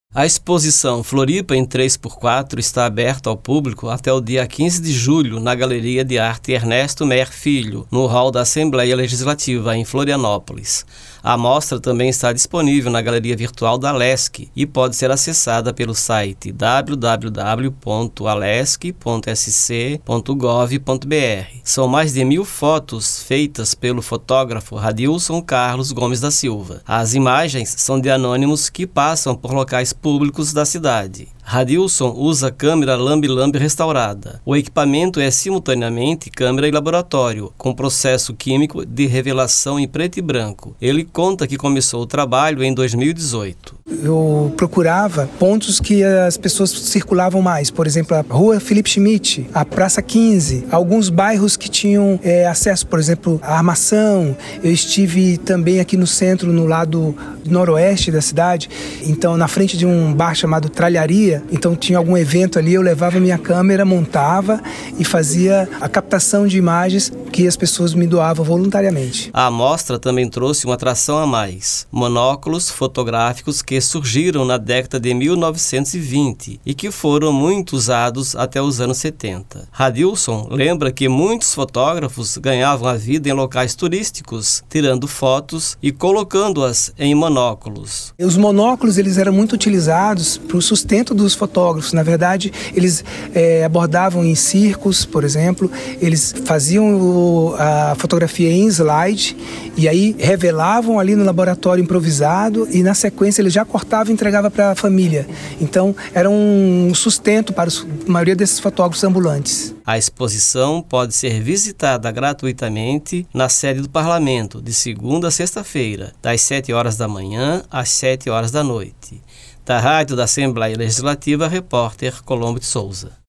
A exposição Floripa em 3x4 está aberta ao público até o dia 15 de julho na Galeria de Arte Ernesto Mer Filho, no hall da Assembleia Legislativa, em Florianópolis. A mostra também está disponível na Galeria Virtual da Alesc e pode ser acessada pelo site www.alesc.sc.gov.br. São mais de 1000 fotos feitas pelo fotógrafo Radilson Carlos Gomes da Silva. As imagens são de anônimos que passam por locais públicos da cidade. Radilson usa câmera lambe-lambe restaurada. O equipamento é simultaneamente câmera e laboratório, com processo químico de revelação em preto e branco. Ele conta que começou o trabalho em 2018. Eu procurava pontos que as pessoas circulavam mais, por exemplo, a Rua Felipe Schmidt, a Praça 15, alguns bairros que tinham acesso, por exemplo, à Armação. Eu estive também aqui no centro, no lado noroeste da cidade, então na frente de um bar chamado Tralharia. Então tinha algum evento ali, eu levava minha câmera, montava e fazia a captação de imagens que as pessoas me doavam voluntariamente. A amostra também trouxe uma atração a mais: monóculos fotográficos que surgiram na década de 1920 e que foram muito usados até os anos 70. Radilson lembra que muitos fotógrafos ganhavam a vida em locais turísticos, tirando fotos e colocando-as em monóculos. Os monóculos eles eram muito utilizados para o sustento dos fotógrafos. Na verdade, eles abordavam em circos, por exemplo, eles faziam a fotografia em slide e aí revelavam ali no laboratório improvisado e na sequência eles já cortavam e entregavam para a família. Então, era um sustento para a maioria desses fotógrafos ambulantes. A exposição pode ser visitada gratuitamente na sede do Parlamento, de segunda a sexta-feira, das 7 horas da manhã às 7 horas da noite. Da Rádio da Assembleia Legislativa, repórter Colombo de Souza.